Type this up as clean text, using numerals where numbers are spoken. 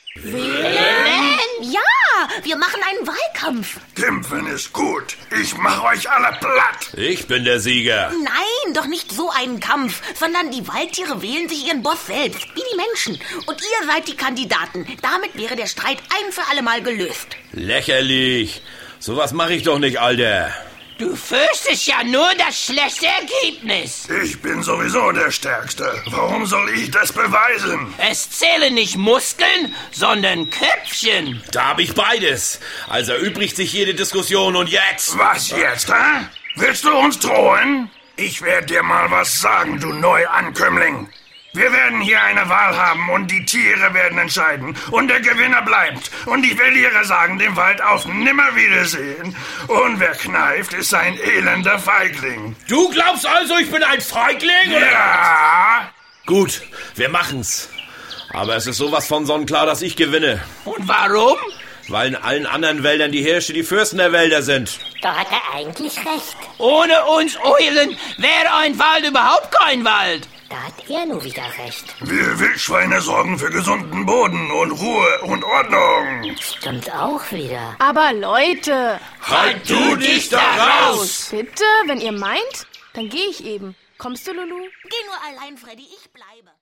Wählen? Ja, wir machen einen Wahlkampf. Kämpfen ist gut. Ich mach euch alle platt. Ich bin der Sieger. Nein, doch nicht so einen Kampf, sondern die Waldtiere wählen sich ihren Boss selbst, wie die Menschen. Und ihr seid die Kandidaten. Damit wäre der Streit ein für alle Mal gelöst. Lächerlich. Sowas mache ich doch nicht, Alter. Du fürchtest ja nur das schlechte Ergebnis. Ich bin sowieso der Stärkste. Warum soll ich das beweisen? Es zählen nicht Muskeln, sondern Köpfchen. Da habe ich beides. Also erübrigt sich jede Diskussion und jetzt... Was jetzt, hä? Willst du uns drohen? Ich werde dir mal was sagen, du Neuankömmling. Wir werden hier eine Wahl haben und die Tiere werden entscheiden. Und der Gewinner bleibt. Und die Verlierer sagen dem Wald auf Nimmerwiedersehen. Und wer kneift, ist ein elender Feigling. Du glaubst also, ich bin ein Feigling? Oder? Ja! Gut, wir machen's. Aber es ist sowas von sonnenklar, dass ich gewinne. Und warum? Weil in allen anderen Wäldern die Hirsche die Fürsten der Wälder sind. Da hat er eigentlich recht. Ohne uns Eulen wäre ein Wald überhaupt kein Wald. Da hat er nur wieder recht. Wir Wildschweine sorgen für gesunden Boden und Ruhe und Ordnung. Stimmt auch wieder. Aber Leute, Halt du dich da raus! bitte, wenn ihr meint, dann gehe ich eben. Kommst du, Lulu? Geh nur allein, Freddy, ich bleibe.